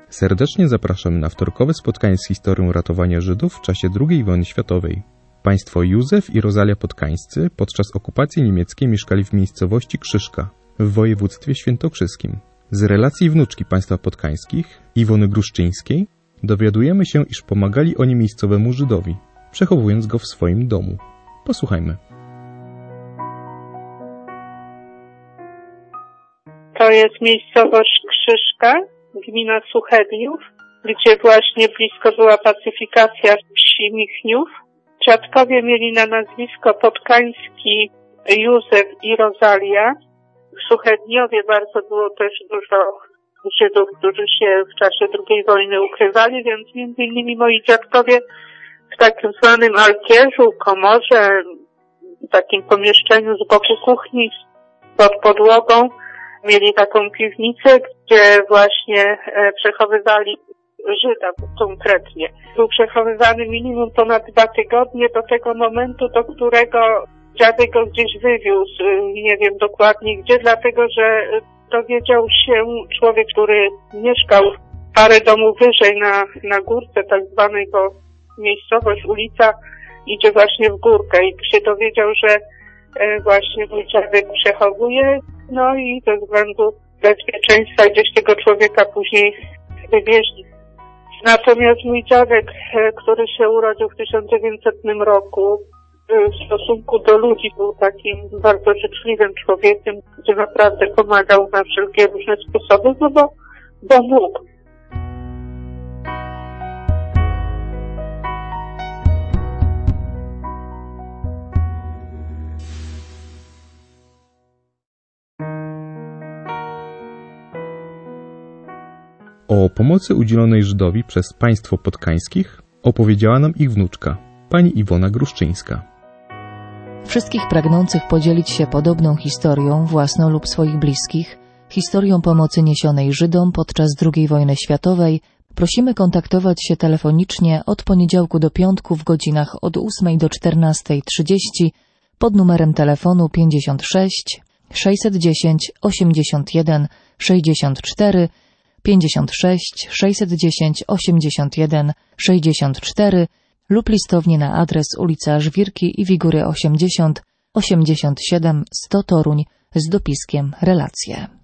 Serdecznie zapraszamy na wtorkowe spotkanie z historią ratowania Żydów w czasie II wojny światowej. Państwo Józef i Rozalia Podkańscy podczas okupacji niemieckiej mieszkali w miejscowości Krzyżka w województwie świętokrzyskim. Z relacji wnuczki państwa podkańskich, Iwony Gruszczyńskiej, dowiadujemy się, iż pomagali oni miejscowemu Żydowi, przechowując go w swoim domu. Posłuchajmy. To jest miejscowość Krzyżka, gmina Suchedniów, gdzie właśnie blisko była pacyfikacja wsi Michniów. Dziadkowie mieli na nazwisko Podkański Józef i Rozalia. W Suchedniowie bardzo było też dużo Żydów, którzy się w czasie II wojny ukrywali, więc między innymi moi dziadkowie w takim zwanym alkierzu, komorze, w takim pomieszczeniu z boku kuchni pod podłogą mieli taką piwnicę, gdzie właśnie przechowywali Żyda konkretnie. Był przechowywany minimum ponad 2 tygodnie do tego momentu, do którego dziadek go gdzieś wywiózł, nie wiem dokładnie gdzie, dlatego że dowiedział się człowiek, który mieszkał parę domów wyżej na górce, tak zwanej, bo miejscowość, ulica idzie właśnie w górkę i się dowiedział, że właśnie mój dziadek przechowuje, no i ze względu bezpieczeństwa gdzieś tego człowieka później wywieźli. Natomiast mój dziadek, który się urodził w 1900 roku, w stosunku do ludzi był takim bardzo życzliwym człowiekiem, gdzie naprawdę pomagał na wszelkie różne sposoby, no bo mógł. O pomocy udzielonej Żydowi przez państwo podkańskich opowiedziała nam ich wnuczka, pani Iwona Gruszczyńska. Wszystkich pragnących podzielić się podobną historią, własną lub swoich bliskich, historią pomocy niesionej Żydom podczas II wojny światowej, prosimy kontaktować się telefonicznie od poniedziałku do piątku w godzinach od 8 do 14:30 pod numerem telefonu 56 610 81 64 56 610 81 64 lub listownie na adres ulica Żwirki i Wigury 80 87 100 Toruń z dopiskiem relacje.